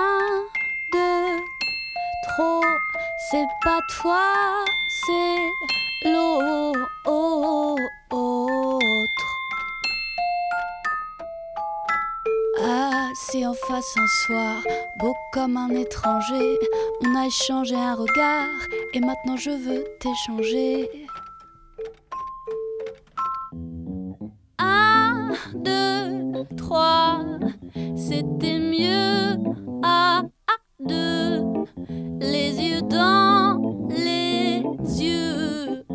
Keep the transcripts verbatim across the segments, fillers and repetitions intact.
Un, deux, trop, c'est pas toi, c'est l'autre. Assis en face un soir, beau comme un étranger, on a échangé un regard et maintenant je veux t'échanger. Un, deux, trois, c'était mieux à deux, les yeux dans les yeux.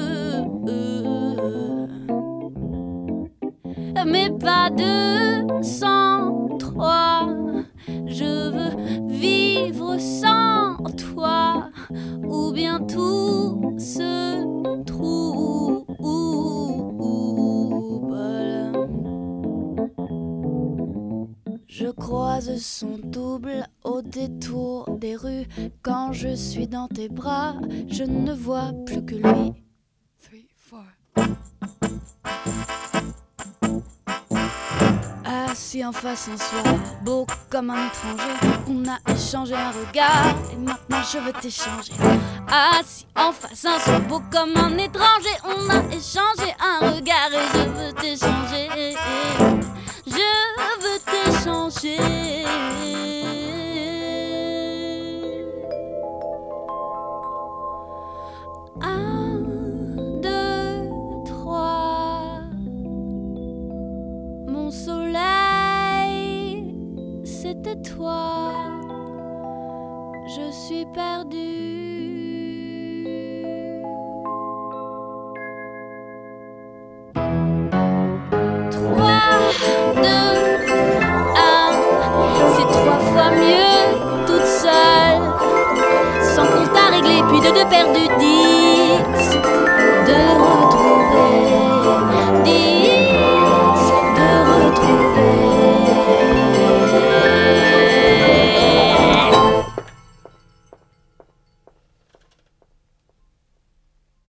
Mais pas deux sans trois, je veux vivre sans toi, ou bien tout se trouve. Je croise son double au détour des rues. Quand je suis dans tes bras, je ne vois plus que lui. Three, four. Assis en face un soir, beau comme un étranger, on a échangé un regard et maintenant je veux t'échanger. Assis en face un soir, beau comme un étranger, on a échangé un regard et je veux t'échanger. Je veux t'échanger. Un, deux, trois. Mon soleil, c'était toi. Je suis perdue. Trois, deux, un. C'est trois fois mieux toute seule. Sans compte à régler, puis de deux perdus dix.